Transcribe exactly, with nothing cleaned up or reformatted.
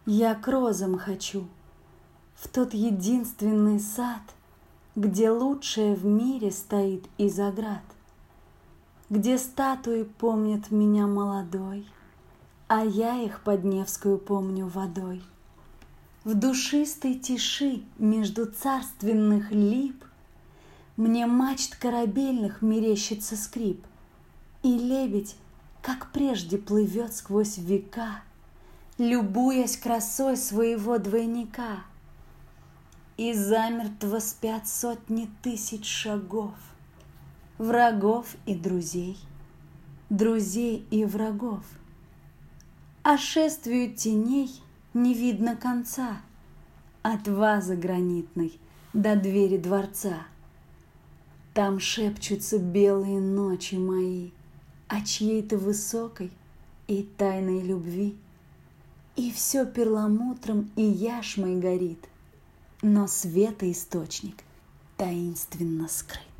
Я к розам хочу, в тот единственный сад, где лучшее в мире стоит из оград, где статуи помнят меня молодой, а я их под Невскую помню водой. В душистой тиши между царственных лип мне мачт корабельных мерещится скрип, и лебедь, как прежде, плывет сквозь века, любуясь красой своего двойника. И замертво спят сотни тысяч шагов, врагов и друзей, друзей и врагов. А шествию теней не видно конца, от вазы гранитной до двери дворца. Там шепчутся белые ночи мои о чьей-то высокой и тайной любви. И все перламутром и яшмой горит, но света источник таинственно скрыт.